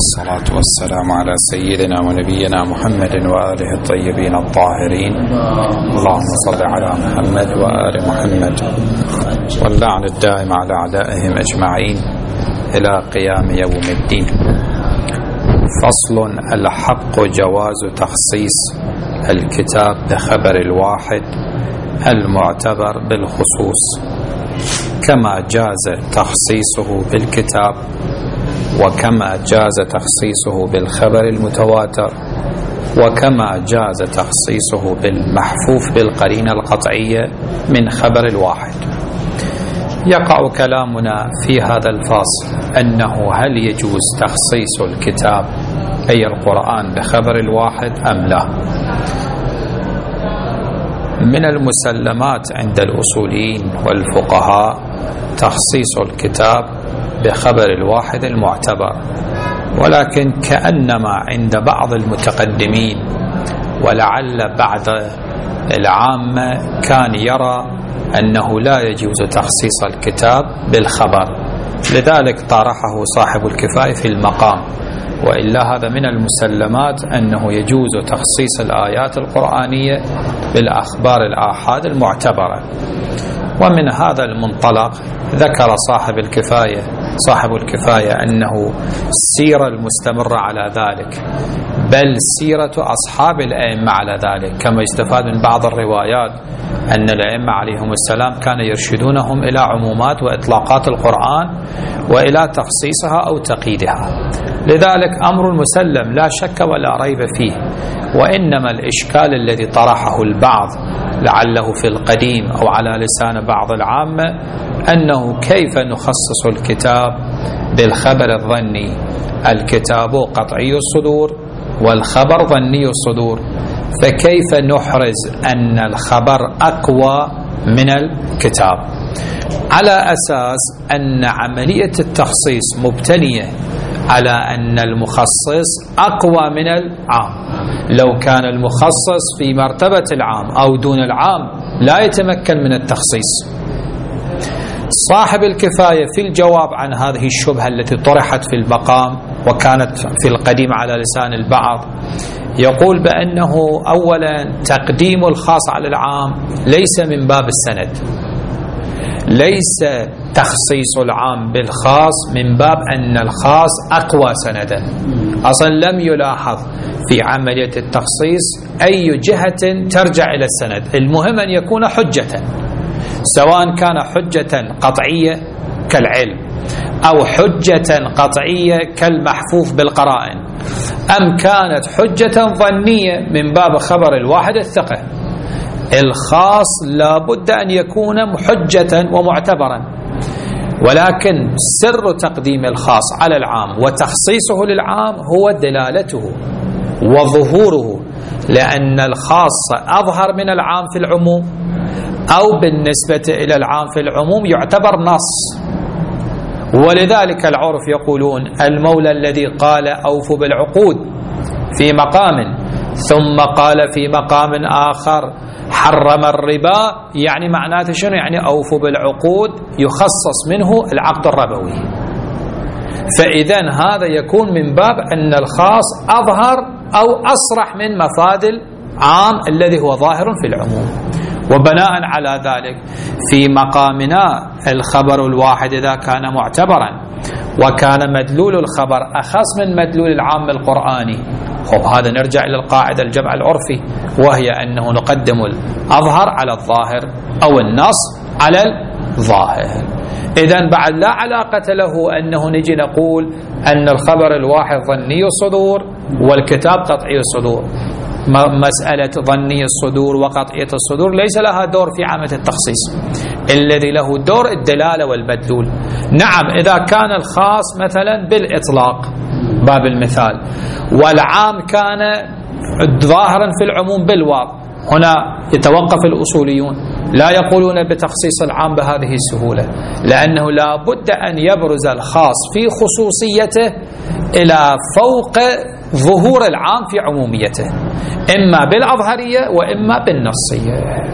والصلاة والسلام على سيدنا ونبينا محمد وآله الطيبين الطاهرين. اللهم صل على محمد وآل محمد، واللعن الدائم على أعدائهم أجمعين إلى قيام يوم الدين. فصل: الحق جواز تخصيص الكتاب بخبر الواحد المعتبر بالخصوص، كما جاز تخصيصه بالكتاب، وكما جاز تخصيصه بالخبر المتواتر، وكما جاز تخصيصه بالمحفوف بالقرينة القطعية من خبر الواحد. يقع كلامنا في هذا الفصل أنه هل يجوز تخصيص الكتاب أي القرآن بخبر الواحد أم لا؟ من المسلمات عند الأصوليين والفقهاء تخصيص الكتاب بخبر الواحد المعتبر، ولكن كأنما عند بعض المتقدمين ولعل بعض العامة كان يرى أنه لا يجوز تخصيص الكتاب بالخبر، لذلك طرحه صاحب الكفاية في المقام. وإلا هذا من المسلمات أنه يجوز تخصيص الآيات القرآنية بالأخبار الآحاد المعتبرة. ومن هذا المنطلق ذكر صاحب الكفاية أنه السيرة المستمرة على ذلك، بل سيرة أصحاب الأئمة على ذلك، كما يستفاد من بعض الروايات أن الأئمة عليهم السلام كان يرشدونهم إلى عمومات وإطلاقات القرآن وإلى تخصيصها أو تقييدها. لذلك أمر مسلم لا شك ولا ريب فيه، وإنما الإشكال الذي طرحه البعض لعله في القديم أو على لسان بعض العامة أنه كيف نخصص الكتاب بالخبر الظني؟ الكتاب قطعي الصدور والخبر ظني الصدور، فكيف نحرز أن الخبر أقوى من الكتاب؟ على أساس أن عملية التخصيص مبتنية على أن المخصص أقوى من العام. لو كان المخصص في مرتبة العام أو دون العام لا يتمكن من التخصيص. صاحب الكفاية في الجواب عن هذه الشبهة التي طرحت في المقام وكانت في القديم على لسان البعض، يقول بأنه أولا تقديم الخاص على العام ليس من باب السند، ليس تخصيص العام بالخاص من باب أن الخاص أقوى سندا. أصلا لم يلاحظ في عملية التخصيص أي جهة ترجع إلى السند، المهم أن يكون حجة، سواء كان حجة قطعية كالعلم أو حجة قطعية كالمحفوف بالقرائن، أم كانت حجة ظنية من باب خبر الواحد الثقة. الخاص لا بد أن يكون حجة ومعتبرا، ولكن سر تقديم الخاص على العام وتخصيصه للعام هو دلالته وظهوره، لأن الخاص أظهر من العام في العموم، أو بالنسبة إلى العام في العموم يعتبر نص. ولذلك العرف يقولون المولى الذي قال أوفوا بالعقود في مقام ثم قال في مقام آخر حرم الربا، يعني معناته شنو؟ يعني أوفوا بالعقود يخصص منه العقد الربوي. فإذا هذا يكون من باب أن الخاص أظهر أو أصرح من مفاد العام الذي هو ظاهر في العموم. وبناء على ذلك في مقامنا الخبر الواحد إذا كان معتبرا وكان مدلول الخبر أخص من مدلول العام القرآني، هذا نرجع إلى القاعدة الجمع العرفي، وهي أنه نقدم الأظهر على الظاهر أو النص على الظاهر. إذن بعد لا علاقة له أنه نجي نقول أن الخبر الواحد ظني الصدور والكتاب قطعي الصدور. مسألة ظني الصدور وقطعية الصدور ليس لها دور في عامة التخصيص، الذي له دور الدلالة والمدلول. نعم إذا كان الخاص مثلا بالإطلاق باب المثال والعام كان ظاهرا في العموم بالواقع، هنا يتوقف الأصوليون، لا يقولون بتخصيص العام بهذه السهولة، لأنه لا بد أن يبرز الخاص في خصوصيته إلى فوق ظهور العام في عموميته، إما بالأظهرية وإما بالنصية.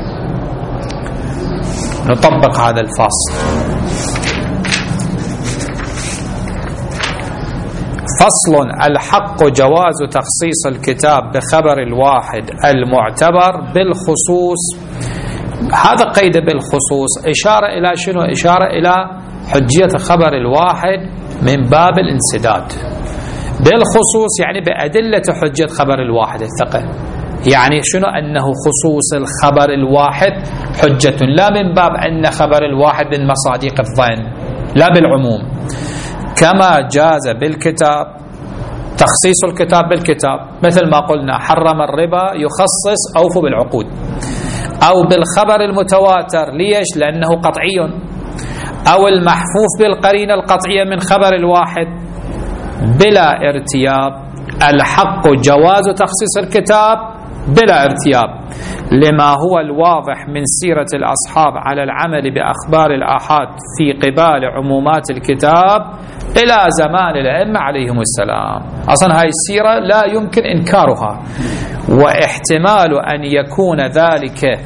نطبق هذا الفصل. فصل: الحق جواز تخصيص الكتاب بخبر الواحد المعتبر بالخصوص. هذا قيد بالخصوص إشارة إلى شنو؟ إشارة إلى حجية خبر الواحد من باب الانسداد. بالخصوص يعني بأدلة حجية خبر الواحد الثقة. يعني شنو؟ أنه خصوص الخبر الواحد حجة، لا من باب أن خبر الواحد من مصادق الظن، لا بالعموم. كما جاز بالكتاب تخصيص الكتاب بالكتاب، مثل ما قلنا حرم الربا يخصص أوفوا بالعقود، أو بالخبر المتواتر. ليش؟ لأنه قطعي. أو المحفوف بالقرينة القطعية من خبر الواحد بلا ارتياب. الحق جواز تخصيص الكتاب بلا ارتياب لما هو الواضح من سيرة الأصحاب على العمل بأخبار الآحاد في قبال عمومات الكتاب إلى زمان الأئمة عليهم السلام. أصلا هاي السيرة لا يمكن إنكارها، واحتمال أن يكون ذلك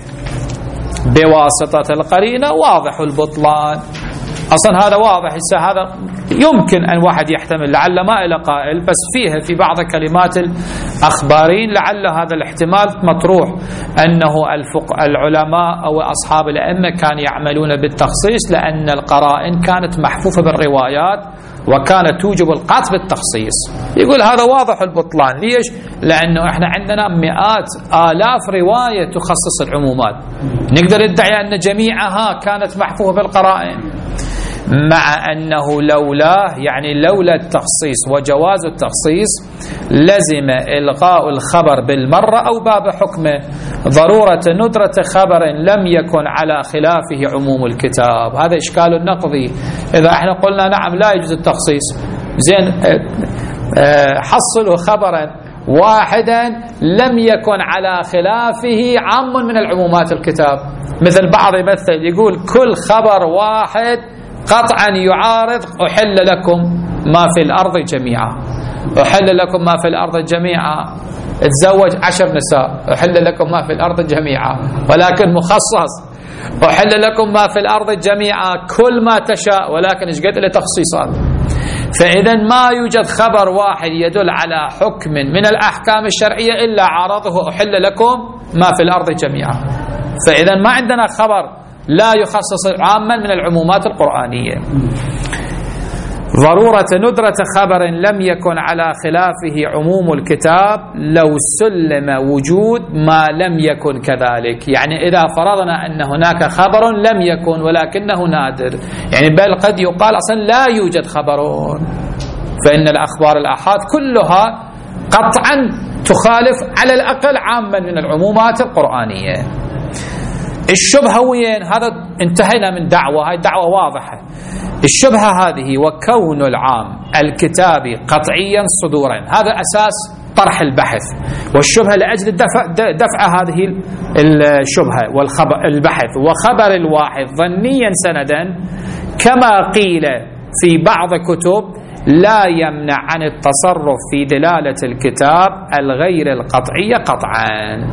بواسطة القرينة واضح البطلان. أصلا هذا واضح، هذا يمكن أن واحد يحتمل، لعل ما إلى قائل، بس فيها في بعض كلمات الأخبارين لعل هذا الاحتمال مطروح، أنه العلماء أو أصحاب الأئمة كانوا يعملون بالتخصيص لأن القرائن كانت محفوفة بالروايات وكانت توجب القطع بالتخصيص. يقول هذا واضح البطلان. ليش؟ لأنه احنا عندنا مئات آلاف رواية تخصص العمومات، نقدر ندعي أن جميعها كانت محفوفة بالقرائن، مع أنه لولا يعني لولا التخصيص وجواز التخصيص لزم إلغاء الخبر بالمرة أو باب حكمه، ضرورة ندرة خبر لم يكن على خلافه عموم الكتاب. هذا إشكال نقضي. إذا احنا قلنا نعم لا يجوز التخصيص، زين حصلوا خبرا واحدا لم يكن على خلافه عام من العمومات الكتاب. مثل بعض يمثل يقول كل خبر واحد قطعا يعارض أحل لكم ما في الأرض جميعا، أحل لكم ما في الأرض جميعا، تزوج 10 نساء، أحل لكم ما في الأرض جميعا، ولكن مخصص أحل لكم ما في الأرض جميعا كل ما تشاء، ولكن إيش قد له تخصيصات. فإذا ما يوجد خبر واحد يدل على حكم من الأحكام الشرعية إلا عارضه أحل لكم ما في الأرض جميعا. فإذا ما عندنا خبر لا يخصص عاما من العمومات القرآنية. ضرورة ندرة خبر لم يكن على خلافه عموم الكتاب لو سلم وجود ما لم يكن كذلك. يعني إذا فرضنا أن هناك خبر لم يكن ولكنه نادر، يعني بل قد يقال أصلا لا يوجد خبر، فإن الأخبار الآحاد كلها قطعا تخالف على الأقل عاما من العمومات القرآنية. الشبهة وين؟ هذا انتهينا من دعوة، هاي دعوة واضحة. الشبهة هذه وكون العام الكتابي قطعيا صدورا، هذا أساس طرح البحث، والشبهة لأجل دفع هذه الشبهة والخبر البحث. وخبر الواحد ظنيا سندا كما قيل في بعض كتب لا يمنع عن التصرف في دلالة الكتاب الغير القطعية قطعا.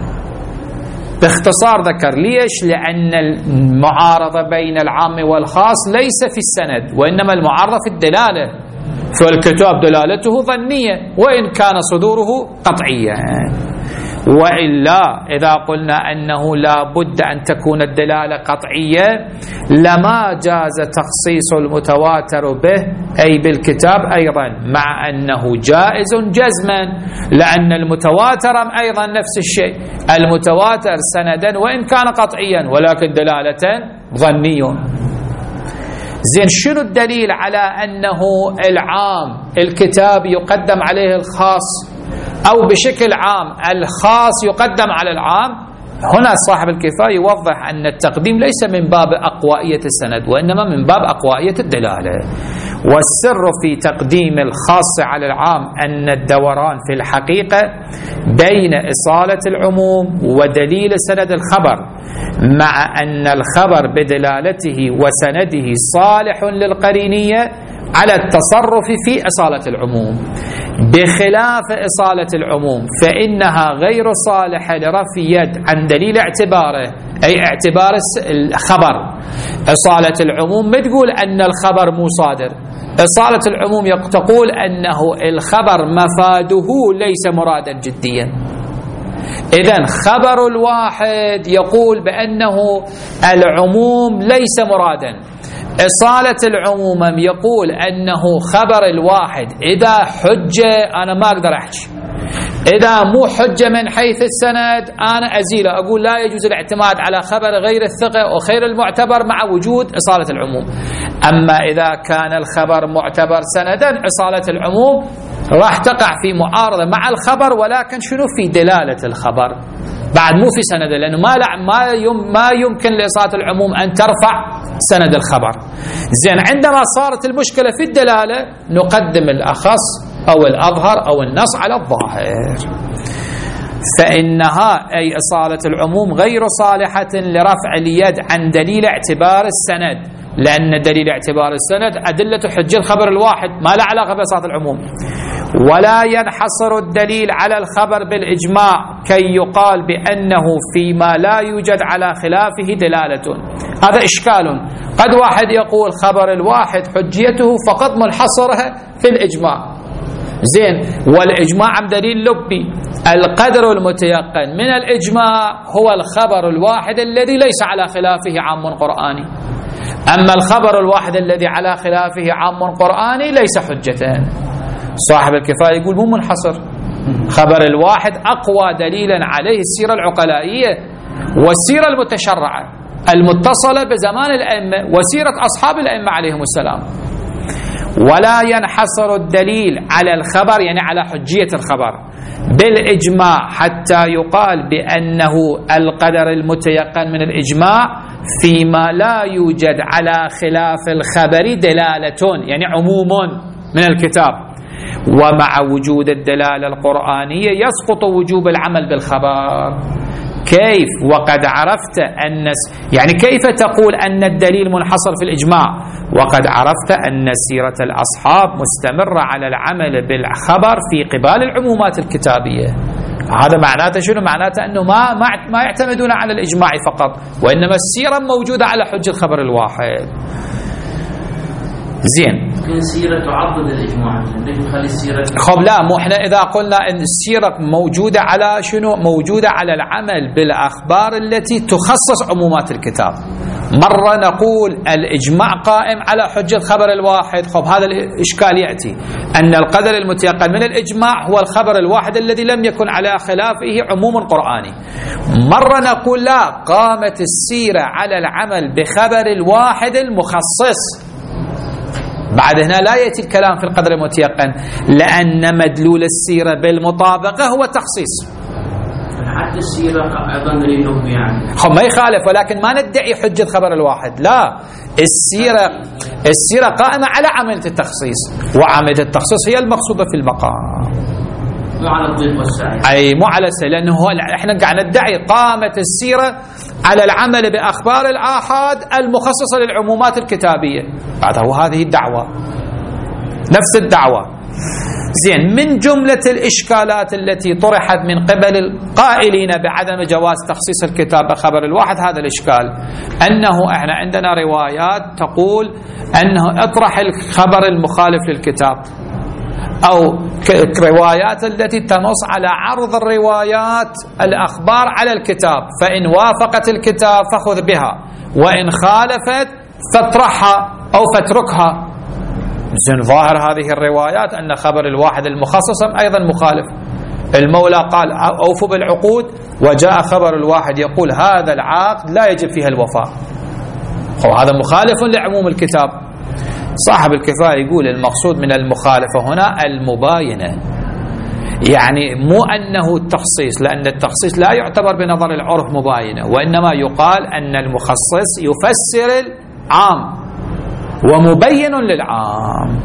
باختصار ذكر ليش؟ لأن المعارضة بين العام والخاص ليس في السند، وإنما المعارضة في الدلالة، فالكتاب دلالته ظنية وإن كان صدوره قطعيا. وإلا إذا قلنا أنه لا بد أن تكون الدلالة قطعية لما جاز تخصيص المتواتر به أي بالكتاب أيضا، مع أنه جائز جزما، لأن المتواتر أيضا نفس الشيء، المتواتر سندا وإن كان قطعيا ولكن دلالة ظني. زين شنو الدليل على أنه العام الكتاب يقدم عليه الخاص، أو بشكل عام الخاص يقدم على العام؟ هنا صاحب الكفاية يوضح أن التقديم ليس من باب أقوائية السند وإنما من باب أقوائية الدلالة. والسر في تقديم الخاص على العام أن الدوران في الحقيقة بين إصالة العموم ودليل سند الخبر، مع أن الخبر بدلالته وسنده صالح للقرينية على التصرف في إصالة العموم، بخلاف إصالة العموم فإنها غير صالحة لرفع يد عن دليل اعتباره، أي اعتبار الخبر. إصالة العموم ما تقول أن الخبر مو صادر، إصالة العموم تقول أنه الخبر مفاده ليس مرادا جديا. إذن خبر الواحد يقول بأنه العموم ليس مرادا. إصالة العموم يقول أنه خبر الواحد إذا حجة أنا ما أقدر أحكي، إذا مو حجة من حيث السند أنا أزيله، أقول لا يجوز الاعتماد على خبر غير الثقة وخير المعتبر مع وجود إصالة العموم. أما إذا كان الخبر معتبر سندا إصالة العموم راح تقع في معارضة مع الخبر، ولكن شنو في دلالة الخبر بعد مو في سند، لأنه ما يمكن لإصالة العموم أن ترفع سند الخبر. زين، عندما صارت المشكلة في الدلالة نقدم الأخص أو الأظهر أو النص على الظاهر، فإنها أي إصالة العموم غير صالحة لرفع اليد عن دليل اعتبار السند، لأن دليل اعتبار السند أدلة حجة الخبر الواحد ما لا علاقة بإصالة العموم. ولا ينحصر الدليل على الخبر بالإجماع كي يقال بأنه فيما لا يوجد على خلافه دلالة. هذا إشكال، قد واحد يقول خبر الواحد حجيته فقط منحصرها في الإجماع. زين، والإجماع عن دليل لبي، القدر المتيقن من الإجماع هو الخبر الواحد الذي ليس على خلافه عام قرآني، أما الخبر الواحد الذي على خلافه عام قرآني ليس حجة. صاحب الكفاية يقول مو منحصر، خبر الواحد أقوى دليلا عليه السيرة العقلائية والسيرة المتشرعة المتصلة بزمان الأئمة وسيرة أصحاب الأئمة عليهم السلام. ولا ينحصر الدليل على الخبر يعني على حجية الخبر بالإجماع حتى يقال بأنه القدر المتيقن من الإجماع فيما لا يوجد على خلاف الخبر دلالة، يعني عموم من الكتاب. ومع وجود الدلالة القرآنية يسقط وجوب العمل بالخبر. كيف وقد عرفت أن يعني كيف تقول أن الدليل منحصر في الإجماع وقد عرفت أن سيرة الأصحاب مستمرة على العمل بالخبر في قبال العمومات الكتابية؟ هذا معناته شنو؟ معناته أنه ما يعتمدون على الإجماع فقط، وإنما السيرة موجودة على حجة الخبر الواحد. زين، السيرة تعضد الإجماع، نخلي السيرة خب لا، مو احنا إذا قلنا أن السيرة موجودة على شنو؟ موجودة على العمل بالأخبار التي تخصص عمومات الكتاب. مرة نقول الإجماع قائم على حجة خبر الواحد، خب هذا الإشكال يأتي أن القدر المتيقن من الإجماع هو الخبر الواحد الذي لم يكن على خلافه عموم قرآني. مرة نقول لا، قامت السيرة على العمل بخبر الواحد المخصص. بعد هنا لا يأتي الكلام في القدر المتيقن، لأن مدلول السيرة بالمطابقة هو التخصيص. حتى السيرة أيضا دليلهم يعني ما يخالف، ولكن ما ندعي حجة خبر الواحد، لا، السيرة قائمة على عملية التخصيص، وعملية التخصيص هي المقصودة في المقام، مو على الضيق والسعي. أي مو على السعي، لأنه احنا قاعد ندعي قامت السيرة على العمل بأخبار الآحاد المخصصة للعمومات الكتابية. بعد هو هذه الدعوة نفس الدعوة. زين، من جملة الإشكالات التي طرحت من قبل القائلين بعدم جواز تخصيص الكتاب بخبر الواحد هذا الإشكال، أنه احنا عندنا روايات تقول أنه اطرح الخبر المخالف للكتاب، أو روايات التي تنص على عرض الروايات الأخبار على الكتاب، فإن وافقت الكتاب فخذ بها، وإن خالفت فاطرحها أو فاتركها. زين، ظاهر هذه الروايات أن خبر الواحد المخصص أيضا مخالف. المولى قال أوفوا بالعقود، وجاء خبر الواحد يقول هذا العقد لا يجب فيها الوفاء، وهذا مخالف لعموم الكتاب. صاحب الكفاية يقول المقصود من المخالفة هنا المباينة، يعني مو أنه التخصيص، لأن التخصيص لا يعتبر بنظر العرف مباينة، وإنما يقال أن المخصص يفسر العام ومبين للعام.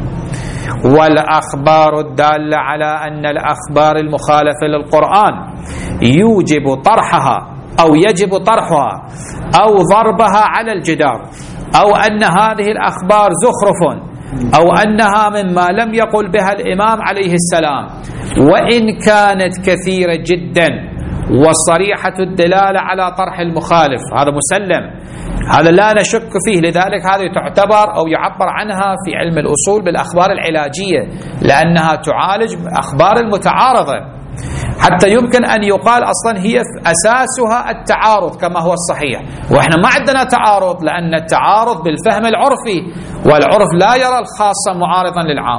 والأخبار الدالة على أن الأخبار المخالفة للقرآن يوجب طرحها أو يجب طرحها أو ضربها على الجدار، أو أن هذه الأخبار زخرف، أو أنها مما لم يقل بها الإمام عليه السلام، وإن كانت كثيرة جدا وصريحة الدلالة على طرح المخالف، هذا مسلم، هذا لا نشك فيه. لذلك هذه تعتبر أو يعبر عنها في علم الأصول بالأخبار العلاجية، لأنها تعالج أخبار المتعارضة، حتى يمكن أن يقال أصلا هي أساسها التعارض كما هو الصحيح. وإحنا ما عندنا تعارض، لأن التعارض بالفهم العرفي، والعرف لا يرى الخاص معارضا للعام،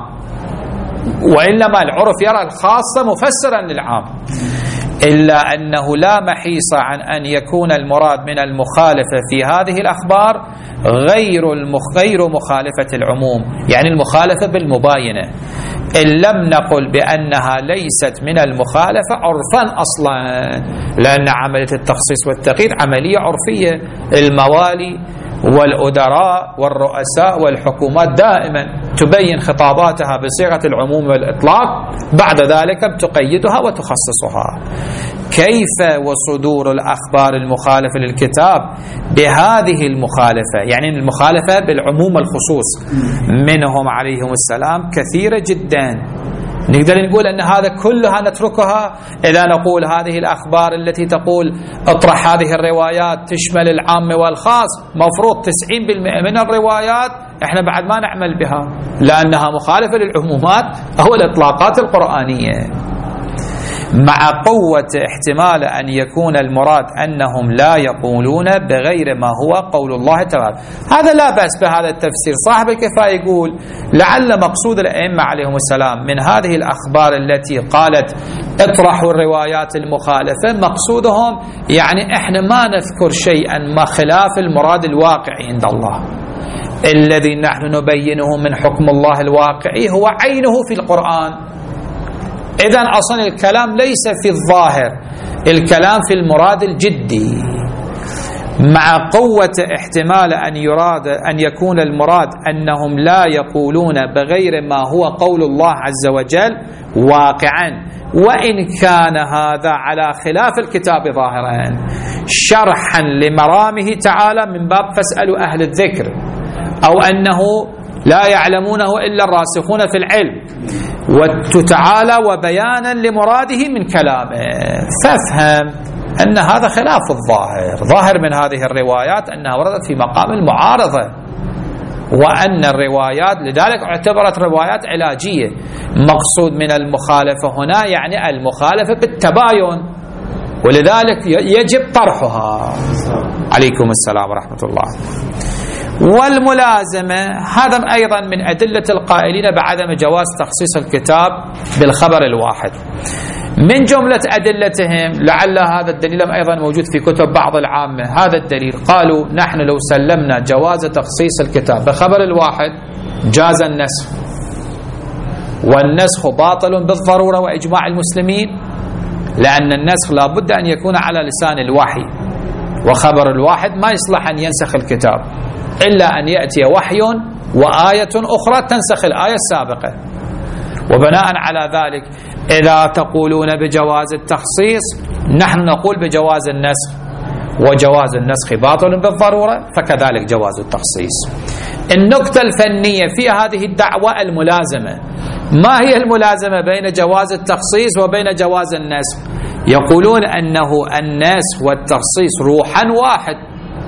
وإنما العرف يرى الخاص مفسرا للعام. إلا أنه لا محيص عن أن يكون المراد من المخالفة في هذه الأخبار غير مخالفة العموم، يعني المخالفة بالمباينة، إن لم نقل بأنها ليست من المخالفة عرفا أصلا، لأن عملية التخصيص والتقييد عملية عرفية. الموالي والأدراء والرؤساء والحكومات دائما تبين خطاباتها بصيغة العموم والإطلاق، بعد ذلك تقيدها وتخصصها. كيف وصدور الأخبار المخالفة للكتاب بهذه المخالفة، يعني المخالفة بالعموم والخصوص منهم عليهم السلام كثيرة جدا. نقدر نقول أن هذا كلها نتركها إذا نقول هذه الأخبار التي تقول اطرح هذه الروايات تشمل العام والخاص، مفروض 90% من الروايات احنا بعد ما نعمل بها، لأنها مخالفة للعمومات أو الإطلاقات القرآنية، مع قوة احتمال أن يكون المراد أنهم لا يقولون بغير ما هو قول الله تعالى. هذا لا بأس بهذا التفسير. صاحب الكفاية يقول لعل مقصود الأئمة عليهم السلام من هذه الأخبار التي قالت اطرحوا الروايات المخالفة، مقصودهم يعني احنا ما نذكر شيئا ما خلاف المراد الواقعي عند الله، الذي نحن نبينه من حكم الله الواقعي هو عينه في القرآن. إذن أصلا الكلام ليس في الظاهر، الكلام في المراد الجدي، مع قوة احتمال أن يكون المراد أنهم لا يقولون بغير ما هو قول الله عز وجل واقعا، وإن كان هذا على خلاف الكتاب ظاهرا، شرحا لمرامه تعالى من باب فاسألوا أهل الذكر، أو أنه لا يعلمونه إلا الراسخون في العلم، وتعالى وبيانا لمراده من كلامه. فافهم أن هذا خلاف الظاهر. ظاهر من هذه الروايات أنها وردت في مقام المعارضة، وأن الروايات لذلك اعتبرت روايات علاجية. مقصود من المخالفة هنا يعني المخالفة بالتباين، ولذلك يجب طرحها. عليكم السلام ورحمة الله. والملازمة هذا أيضا من أدلة القائلين بعدم جواز تخصيص الكتاب بالخبر الواحد. من جملة أدلتهم، لعل هذا الدليل أيضا موجود في كتب بعض العامة، هذا الدليل قالوا نحن لو سلمنا جواز تخصيص الكتاب بخبر الواحد جاز النسخ، والنسخ باطل بالضرورة وإجماع المسلمين، لأن النسخ لا بد أن يكون على لسان الوحي، وخبر الواحد ما يصلح أن ينسخ الكتاب إلا أن يأتي وحي وآية أخرى تنسخ الآية السابقة. وبناء على ذلك إذا تقولون بجواز التخصيص نحن نقول بجواز النسخ، وجواز النسخ باطل بالضرورة، فكذلك جواز التخصيص. النقطة الفنية في هذه الدعوة الملازمة. ما هي الملازمة بين جواز التخصيص وبين جواز النسخ؟ يقولون أنه النسخ والتخصيص روحا واحد،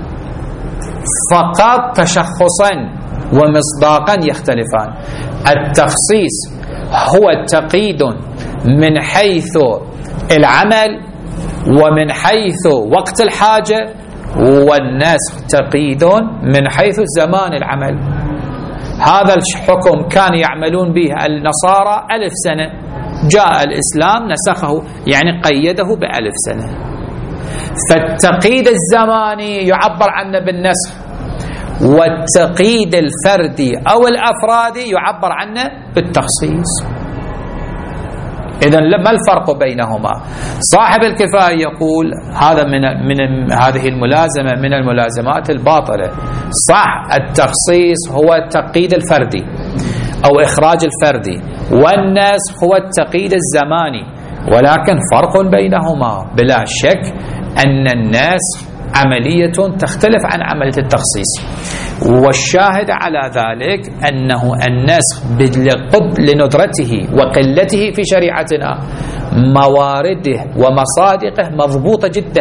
فقط تشخصا ومصداقا يختلفان. التخصيص هو تقييد من حيث العمل ومن حيث وقت الحاجة، والنسخ تقييد من حيث زمان العمل. هذا الحكم كان يعملون به النصارى 1000 سنة، جاء الإسلام نسخه، يعني قيده ب1000 سنة. فالتقييد الزماني يعبر عنه بالنسخ، والتقييد الفردي أو الأفرادي يعبر عنه بالتخصيص. إذن ما الفرق بينهما؟ صاحب الكفاية يقول هذا من هذه الملازمة من الملازمات الباطلة. صح، التخصيص هو التقييد الفردي أو إخراج الفردي، والنسخ هو التقييد الزماني، ولكن فرق بينهما بلا شك أن النسخ عملية تختلف عن عملية التخصيص. والشاهد على ذلك أنه النسخ لندرته وقلته في شريعتنا موارده ومصادقه مضبوطة جدا.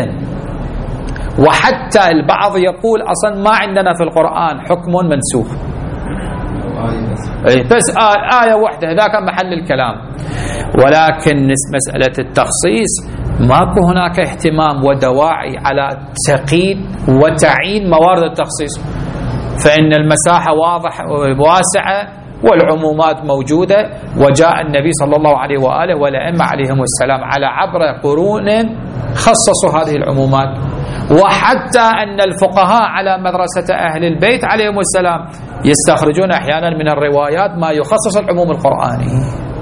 وحتى البعض يقول أصلا ما عندنا في القرآن حكم منسوخ، بس آية واحدة، هذا كان محل الكلام. ولكن مسألة التخصيص ماكو هناك اهتمام ودواعي على تقييد وتعيين موارد التخصيص، فإن المساحة واضحة واسعة والعمومات موجودة، وجاء النبي صلى الله عليه وآله والأئمة عليهم السلام على عبر قرون خصصوا هذه العمومات. وحتى أن الفقهاء على مدرسة أهل البيت عليهم السلام يستخرجون أحيانا من الروايات ما يخصص العموم القرآني.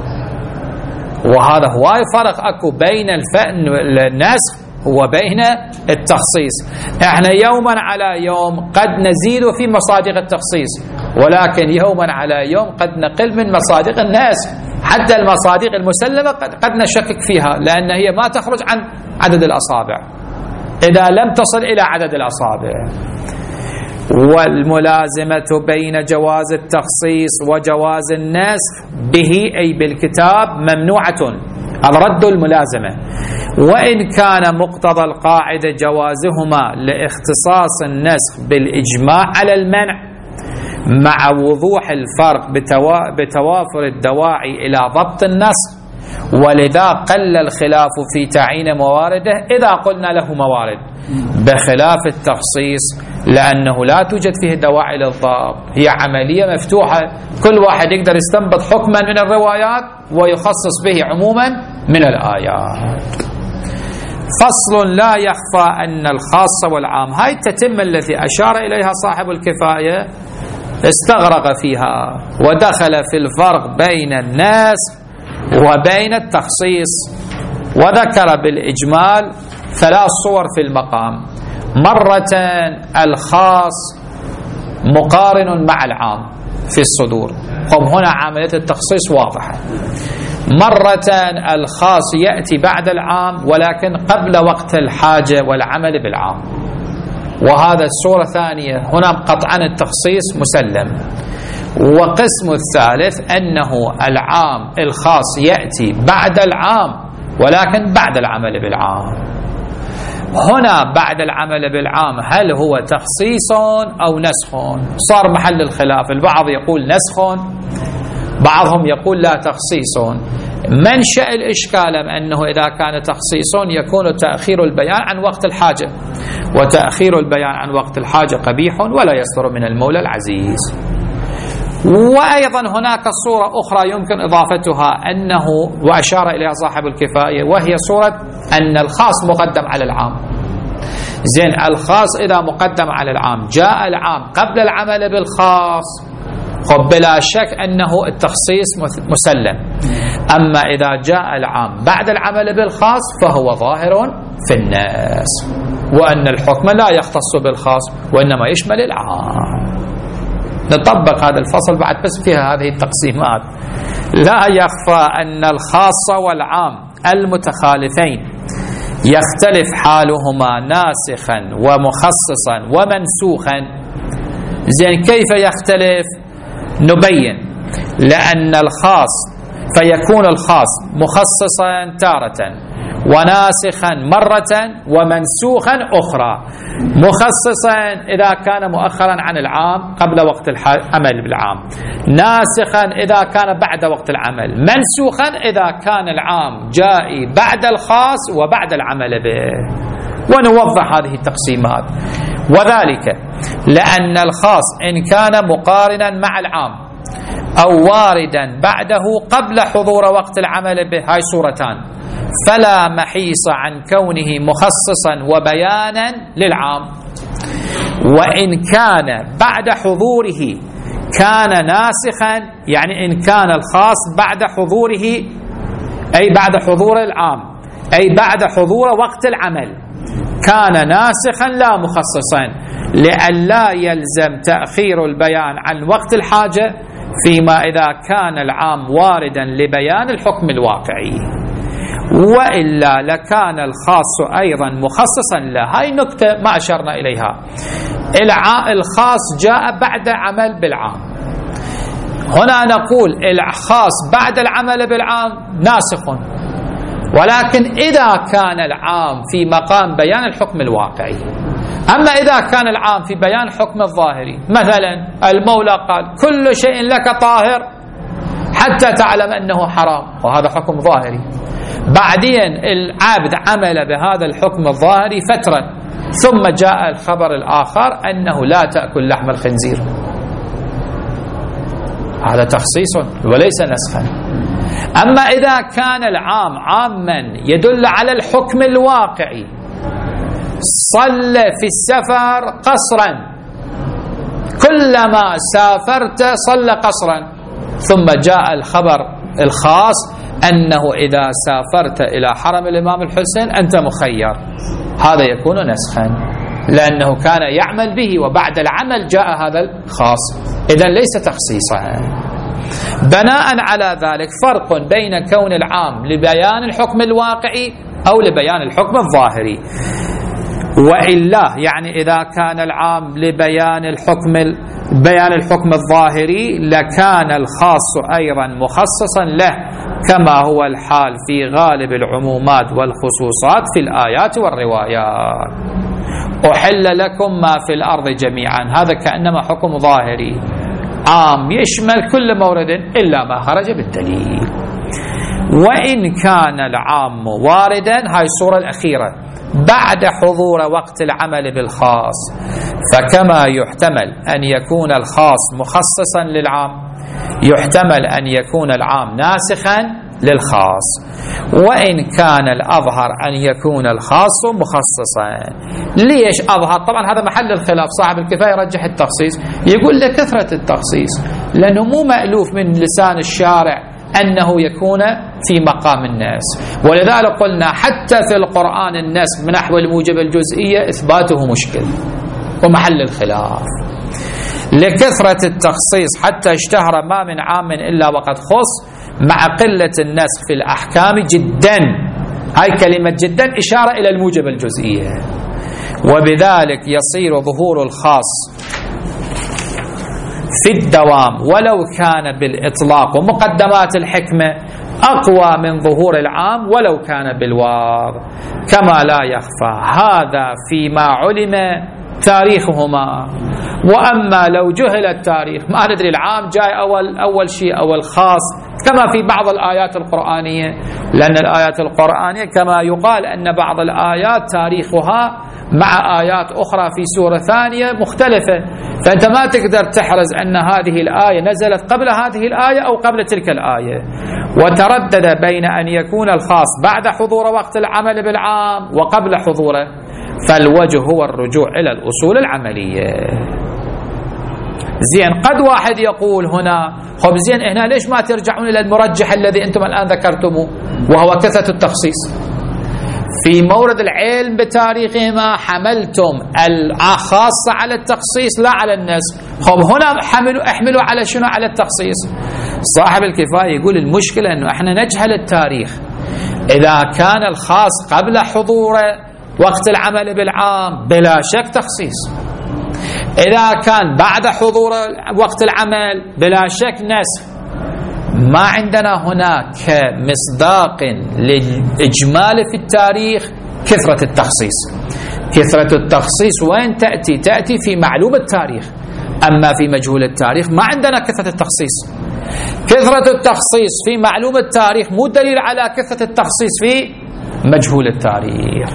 وهذا هو فرق أكو بين النسخ وبين التخصيص. احنا يوما على يوم قد نزيد في مصادق التخصيص، ولكن يوما على يوم قد نقل من مصادق النسخ، حتى المصادق المسلمة قد نشكك فيها، لأن هي ما تخرج عن عدد الأصابع إذا لم تصل إلى عدد الأصابع. والملازمة بين جواز التخصيص وجواز النسخ به أي بالكتاب ممنوعة، الرد الملازمة، وإن كان مقتضى القاعدة جوازهما لاختصاص النسخ بالإجماع على المنع، مع وضوح الفرق بتوافر الدواعي إلى ضبط النسخ. ولذا قل الخلاف في تعيين موارده إذا قلنا له موارد، بخلاف التخصيص لأنه لا توجد فيه دواعي للضبط، هي عملية مفتوحة، كل واحد يقدر يستنبط حكما من الروايات ويخصص به عموما من الآيات. فصل: لا يخفى أن الخاص والعام، هاي التتمة التي أشار إليها صاحب الكفاية استغرق فيها ودخل في الفرق بين الناس وبين التخصيص، وذكر بالإجمال 3 صور في المقام. مرة الخاص مقارن مع العام في الصدور، هنا عملية التخصيص واضحة. مرة الخاص يأتي بعد العام ولكن قبل وقت الحاجة والعمل بالعام، وهذا الصورة ثانية، هنا قطعا التخصيص مسلم. وقسم الثالث أنه العام الخاص يأتي بعد العام ولكن بعد العمل بالعام. هنا بعد العمل بالعام هل هو تخصيص أو نسخ؟ صار محل الخلاف، البعض يقول نسخ، بعضهم يقول لا تخصيص. منشأ الإشكال أنه إذا كان تخصيص يكون تأخير البيان عن وقت الحاجة، وتأخير البيان عن وقت الحاجة قبيح ولا يصدر من المولى العزيز. وأيضا هناك صورة أخرى يمكن إضافتها أنه وأشار إليها صاحب الكفاية، وهي صورة أن الخاص مقدم على العام. زين، الخاص إذا مقدم على العام جاء العام قبل العمل بالخاص، بلا شك أنه التخصيص مسلم. أما إذا جاء العام بعد العمل بالخاص فهو ظاهر في الناس، وأن الحكم لا يختص بالخاص وإنما يشمل العام. نطبق هذا الفصل بعد بس فيها هذه التقسيمات. لا يخفى أن الخاص والعام المتخالفين يختلف حالهما ناسخا ومخصصا ومنسوخا. زين، كيف يختلف؟ نبين. لأن الخاص فيكون الخاص مخصصا تارة وناسخا مرة ومنسوخا أخرى. مخصصا إذا كان مؤخرا عن العام قبل وقت العمل بالعام، ناسخا إذا كان بعد وقت العمل، منسوخا إذا كان العام جائي بعد الخاص وبعد العمل به. ونوضح هذه التقسيمات. وذلك لأن الخاص إن كان مقارنا مع العام أو واردا بعده قبل حضور وقت العمل به، هاي صورتان، فلا محيص عن كونه مخصصا وبيانا للعام. وإن كان بعد حضوره كان ناسخا، يعني إن كان الخاص بعد حضوره أي بعد حضور العام أي بعد حضور وقت العمل كان ناسخا لا مخصصا، لئلا يلزم تأخير البيان عن وقت الحاجة فيما إذا كان العام واردا لبيان الحكم الواقعي. وإلا لكان الخاص أيضا مخصصا له. هاي نكتة ما أشرنا إليها. الخاص جاء بعد عمل بالعام. هنا نقول الخاص بعد العمل بالعام ناسخ، ولكن إذا كان العام في مقام بيان الحكم الواقعي. أما إذا كان العام في بيان الحكم الظاهري، مثلا المولى قال كل شيء لك طاهر حتى تعلم أنه حرام، وهذا حكم ظاهري. بعدين العبد عمل بهذا الحكم الظاهري فترة، ثم جاء الخبر الآخر أنه لا تأكل لحم الخنزير، هذا تخصيص وليس نسخا. أما إذا كان العام عاما يدل على الحكم الواقعي، صلى في السفر قصرا، كلما سافرت صلى قصرا، ثم جاء الخبر الخاص أنه إذا سافرت إلى حرم الإمام الحسين أنت مخير، هذا يكون نسخا لأنه كان يعمل به وبعد العمل جاء هذا الخاص، إذن ليس تخصيصا. بناء على ذلك فرق بين كون العام لبيان الحكم الواقعي أو لبيان الحكم الظاهري. وإلا يعني إذا كان العام لبيان الحكم الظاهري لكان الخاص أيضا مخصصا له، كما هو الحال في غالب العمومات والخصوصات في الآيات والروايات. أحل لكم ما في الأرض جميعا، هذا كأنما حكم ظاهري عام يشمل كل مورد إلا ما خرج بالدليل. وإن كان العام واردا، هاي الصورة الأخيرة، بعد حضور وقت العمل بالخاص، فكما يحتمل أن يكون الخاص مخصصا للعام، يحتمل أن يكون العام ناسخا للخاص. وإن كان الأظهر أن يكون الخاص مخصصا. ليش أظهر؟ طبعا هذا محل الخلاف، صاحب الكفاية يرجح التخصيص، يقول لكثرة التخصيص، لأنه مو مألوف من لسان الشارع أنه يكون في مقام الناس، ولذلك قلنا حتى في القرآن النسخ من نحو الموجب الجزئية إثباته مشكل ومحل الخلاف. لكثرة التخصيص حتى اشتهر ما من عام إلا وقد خص، مع قلة النسخ في الأحكام جدا. هاي كلمة جدا إشارة إلى الموجب الجزئية، وبذلك يصير ظهور الخاص في الدوام ولو كان بالإطلاق ومقدمات الحكمة أقوى من ظهور العام ولو كان بالواو، كما لا يخفى هذا فيما علم تاريخهما. وأما لو جهل التاريخ، ما ندري العام جاي أول شيء أو الخاص، كما في بعض الآيات القرآنية، لأن الآيات القرآنية كما يقال أن بعض الآيات تاريخها مع آيات أخرى في سورة ثانية مختلفة، فأنت ما تقدر تحرز أن هذه الآية نزلت قبل هذه الآية أو قبل تلك الآية. وتردد بين أن يكون الخاص بعد حضور وقت العمل بالعام وقبل حضوره، فالوجه هو الرجوع إلى الأصول العملية. زين، قد واحد يقول هنا خب زين هنا ليش ما ترجعون إلى المرجح الذي أنتم الآن ذكرتموه وهو كثرة التخصيص؟ في مورد العلم بتاريخهما حملتم الخاصة على التخصيص لا على النسخ، خب هنا احملوا على شنو؟ على التخصيص. صاحب الكفاية يقول المشكلة أنه احنا نجهل التاريخ. إذا كان الخاص قبل حضور وقت العمل بالعام بلا شك تخصيص، إذا كان بعد حضور وقت العمل بلا شك نسخ. ما عندنا هناك مصداق للإجمال في التاريخ كثرة التخصيص. كثرة التخصيص وين تأتي؟ تأتي في معلوم التاريخ، أما في مجهول التاريخ ما عندنا كثرة التخصيص. كثرة التخصيص في معلوم التاريخ مو دليل على كثرة التخصيص في مجهول التاريخ.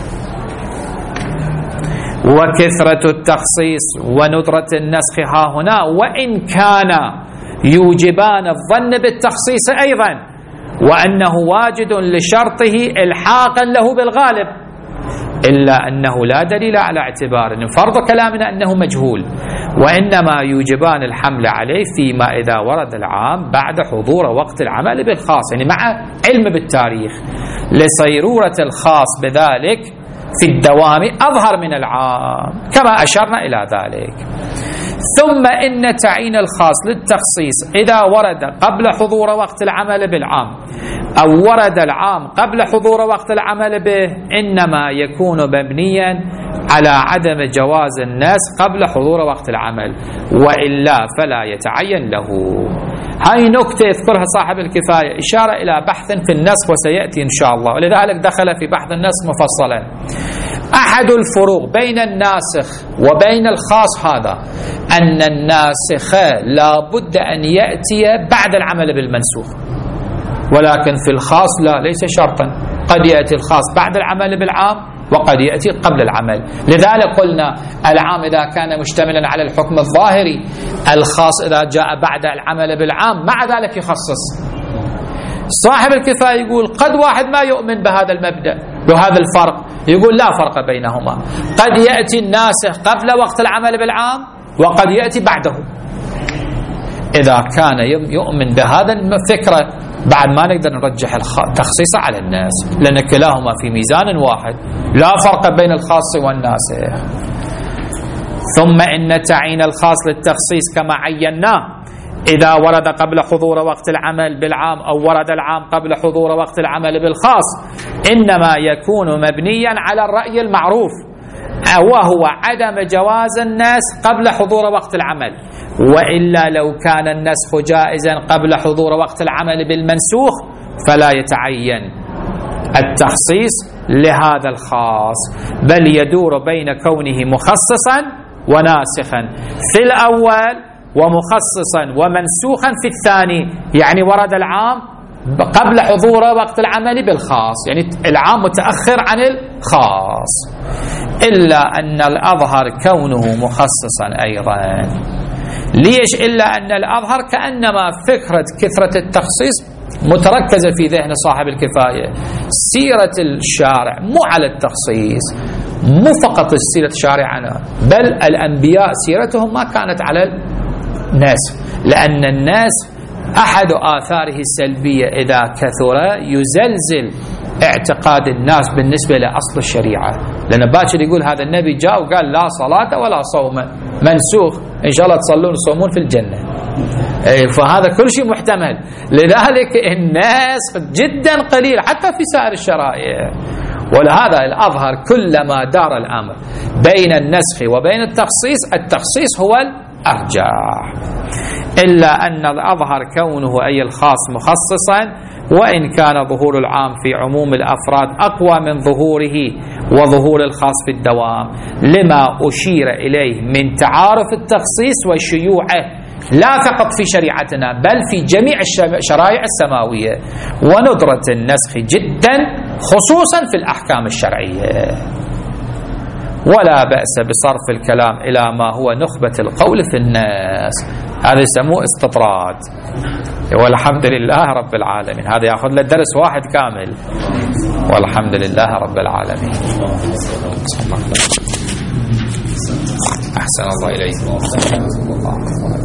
وكثرة التخصيص وندرة النسخ ها هنا وإن كان يوجبان الظن بالتخصيص أيضا، وأنه واجد لشرطه إلحاقا له بالغالب، إلا أنه لا دليل على اعتبار فرض كلامنا أنه مجهول، وإنما يوجبان الحمل عليه فيما إذا ورد العام بعد حضور وقت العمل بالخاص، يعني مع علم بالتاريخ، لصيرورة الخاص بذلك في الدوام أظهر من العام كما أشرنا إلى ذلك. ثم إن تعيين الخاص للتخصيص إذا ورد قبل حضور وقت العمل بالعام أو ورد العام قبل حضور وقت العمل به إنما يكون مبنيا على عدم جواز الناس قبل حضور وقت العمل، وإلا فلا يتعين له. هاي نكتة يذكرها صاحب الكفاية، إشارة إلى بحث في النسخ وسيأتي إن شاء الله، ولذلك دخل في بحث النسخ مفصلا. أحد الفروق بين الناسخ وبين الخاص هذا أن الناسخ لا بد أن يأتي بعد العمل بالمنسوخ، ولكن في الخاص لا، ليس شرطا، قد يأتي الخاص بعد العمل بالعام وقد يأتي قبل العمل. لذلك قلنا العام إذا كان مشتملا على الحكم الظاهري، الخاص إذا جاء بعد العمل بالعام مع ذلك يخصص. صاحب الكفاية يقول قد واحد ما يؤمن بهذا المبدأ وهذا الفرق، يقول لا فرق بينهما، قد يأتي الناسخ قبل وقت العمل بالعام وقد يأتي بعده. إذا كان يؤمن بهذا الفكرة بعد ما نقدر نرجح التخصيص على الناس، لأن كلاهما في ميزان واحد، لا فرق بين الخاص والناسخ. ثم إن تعيين الخاص للتخصيص كما عيناه إذا ورد قبل حضور وقت العمل بالعام أو ورد العام قبل حضور وقت العمل بالخاص إنما يكون مبنيا على الرأي المعروف، وهو عدم جواز الناس قبل حضور وقت العمل، وإلا لو كان النسخ جائزا قبل حضور وقت العمل بالمنسوخ فلا يتعين التخصيص لهذا الخاص، بل يدور بين كونه مخصصا وناسخا في الأول ومخصصا ومنسوخا في الثاني. يعني ورد العام قبل حضور وقت العمل بالخاص، يعني العام متأخر عن الخاص، إلا أن الأظهر كونه مخصصا أيضا. ليش إلا أن الأظهر؟ كأنما فكرة كثرة التخصيص متركزة في ذهن صاحب الكفاية. سيرة الشارع مو على التخصيص، مو فقط سيرة شارعنا، بل الأنبياء سيرتهم ما كانت على الناس، لأن الناس أحد آثاره السلبية إذا كثر يزلزل اعتقاد الناس بالنسبة لأصل الشريعة. لأن باكر يقول هذا النبي جاء وقال لا صلاة ولا صوم، منسوخ، إن شاء الله تصلون وتصومون في الجنة. فهذا كل شيء محتمل. لذلك الناس جدا قليل حتى في سائر الشرائع، ولهذا الأظهر كلما دار الأمر بين النسخ وبين التخصيص، التخصيص هو الأرجح، إلا أن الأظهر كونه أي الخاص مخصصا، وإن كان ظهور العام في عموم الأفراد أقوى من ظهوره وظهور الخاص في الدوام، لما أشير إليه من تعارف التخصيص وشيوعه لا فقط في شريعتنا بل في جميع الشرائع السماوية، وندرة النسخ جدا خصوصا في الأحكام الشرعية. ولا بأس بصرف الكلام إلى ما هو نخبة القول في الناس، هذا يسموه استطراد. والحمد لله رب العالمين. هذا يأخذ له درس واحد كامل. والحمد لله رب العالمين. أحسن الله إليكم.